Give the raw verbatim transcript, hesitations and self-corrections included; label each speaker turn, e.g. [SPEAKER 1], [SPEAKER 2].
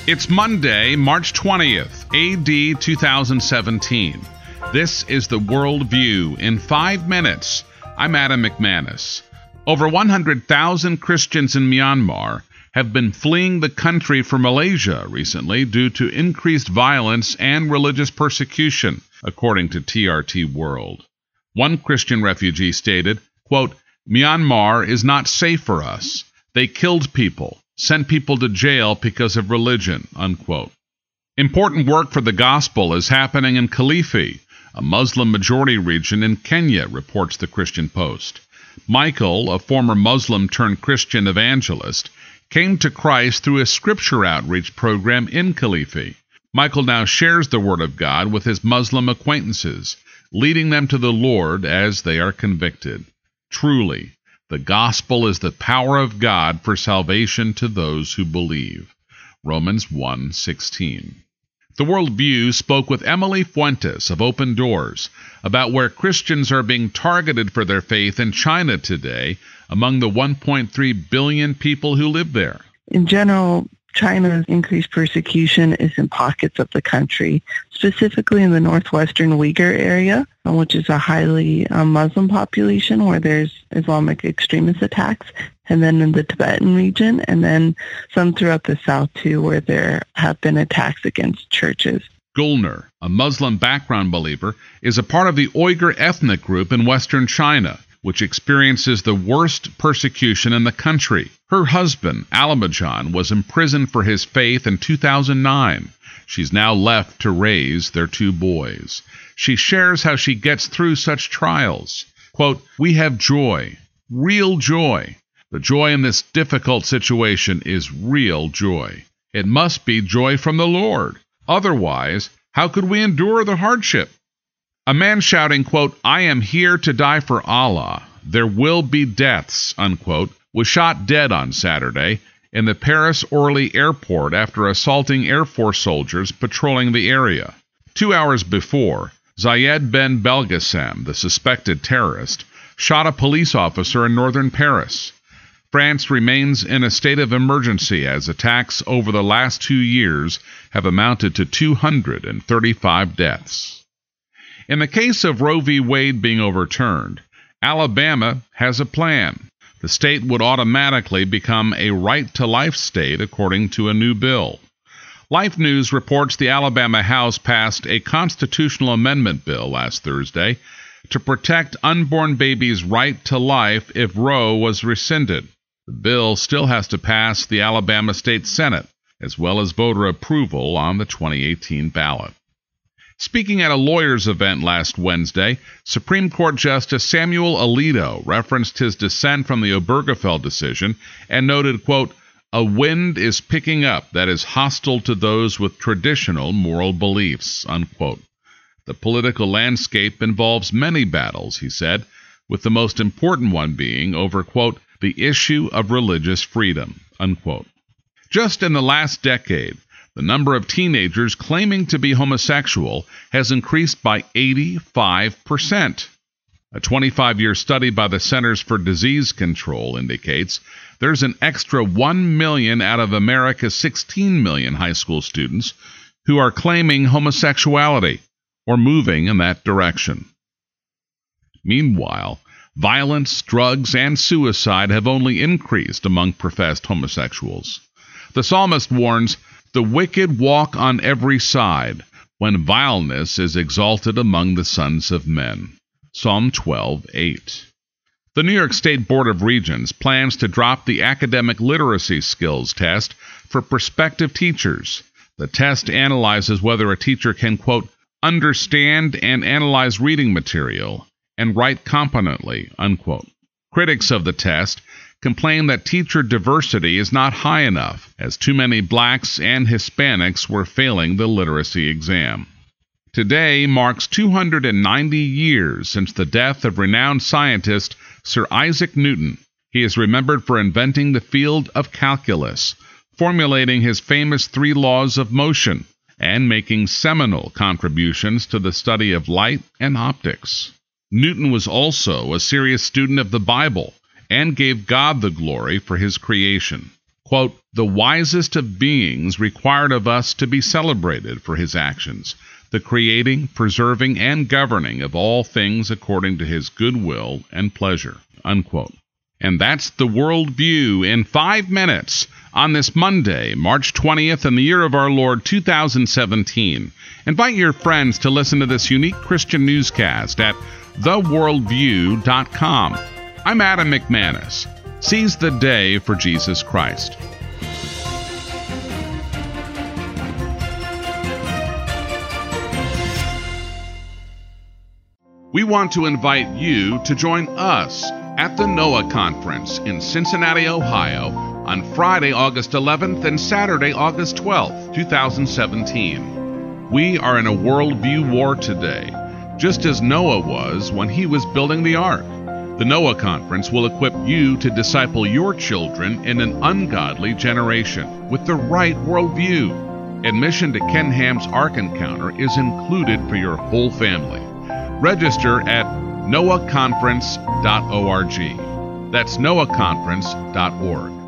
[SPEAKER 1] It's Monday, March twentieth, A D two thousand seventeen. This is the World View in five minutes. I'm Adam McManus. Over one hundred thousand Christians in Myanmar have been fleeing the country from Malaysia recently due to increased violence and religious persecution, according to T R T World. One Christian refugee stated, quote, "Myanmar is not safe for us. They killed people, sent people to jail because of religion," unquote. Important work for the gospel is happening in Kilifi, a Muslim-majority region in Kenya, reports the Christian Post. Michael, a former Muslim-turned-Christian evangelist, came to Christ through a scripture outreach program in Kilifi. Michael now shares the Word of God with his Muslim acquaintances, leading them to the Lord as they are convicted. Truly, the gospel is the power of God for salvation to those who believe. Romans one sixteen. The World View spoke with Emily Fuentes of Open Doors about where Christians are being targeted for their faith in China today among the one point three billion people who live there.
[SPEAKER 2] In general, China's increased persecution is in pockets of the country, specifically in the northwestern Uyghur area, which is a highly um, Muslim population where there's Islamic extremist attacks, and then in the Tibetan region, and then some throughout the south too, where there have been attacks against churches.
[SPEAKER 1] Gulner, a Muslim background believer, is a part of the Uyghur ethnic group in western China, which experiences the worst persecution in the country. Her husband, Alamajan, was imprisoned for his faith in two thousand nine. She's now left to raise their two boys. She shares how she gets through such trials. Quote, "We have joy, real joy. The joy in this difficult situation is real joy. It must be joy from the Lord. Otherwise, how could we endure the hardship?" A man shouting, quote, "I am here to die for Allah. There will be deaths," unquote, was shot dead on Saturday in the Paris-Orly airport after assaulting Air Force soldiers patrolling the area. Two hours before, Zayed Ben Belgassem, the suspected terrorist, shot a police officer in northern Paris. France remains in a state of emergency as attacks over the last two years have amounted to two hundred thirty-five deaths. In the case of Roe v. Wade being overturned, Alabama has a plan. The state would automatically become a right-to-life state according to a new bill. Life News reports the Alabama House passed a constitutional amendment bill last Thursday to protect unborn babies' right to life if Roe was rescinded. The bill still has to pass the Alabama State Senate, as well as voter approval on the twenty eighteen ballot. Speaking at a lawyers' event last Wednesday, Supreme Court Justice Samuel Alito referenced his dissent from the Obergefell decision and noted, quote, "A wind is picking up that is hostile to those with traditional moral beliefs," unquote. The political landscape involves many battles, he said, with the most important one being over, quote, "the issue of religious freedom," unquote. Just in the last decade, the number of teenagers claiming to be homosexual has increased by eighty-five percent. A twenty-five-year study by the Centers for Disease Control indicates there's an extra one million out of America's sixteen million high school students who are claiming homosexuality or moving in that direction. Meanwhile, violence, drugs, and suicide have only increased among professed homosexuals. The psalmist warns, "The wicked walk on every side when vileness is exalted among the sons of men." Psalm twelve eight. The New York State Board of Regents plans to drop the academic literacy skills test for prospective teachers. The test analyzes whether a teacher can, quote, "understand and analyze reading material and write competently," unquote. Critics of the test complain that teacher diversity is not high enough, as too many blacks and Hispanics were failing the literacy exam. Today marks two hundred ninety years since the death of renowned scientist Sir Isaac Newton. He is remembered for inventing the field of calculus, formulating his famous three laws of motion, and making seminal contributions to the study of light and optics. Newton was also a serious student of the Bible and gave God the glory for his creation. Quote, "The wisest of beings required of us to be celebrated for his actions, the creating, preserving, and governing of all things according to his good will and pleasure." Unquote. And that's the World View in five minutes on this Monday, March twentieth, in the year of our Lord two thousand seventeen. Invite your friends to listen to this unique Christian newscast at the world view dot com. I'm Adam McManus. Seize the day for Jesus Christ. We want to invite you to join us at the Noah Conference in Cincinnati, Ohio, on Friday, August eleventh and Saturday, August twelfth, two thousand seventeen. We are in a worldview war today, just as Noah was when he was building the ark. The Noah Conference will equip you to disciple your children in an ungodly generation with the right worldview. Admission to Ken Ham's Ark Encounter is included for your whole family. Register at noah conference dot org. That's noah conference dot org.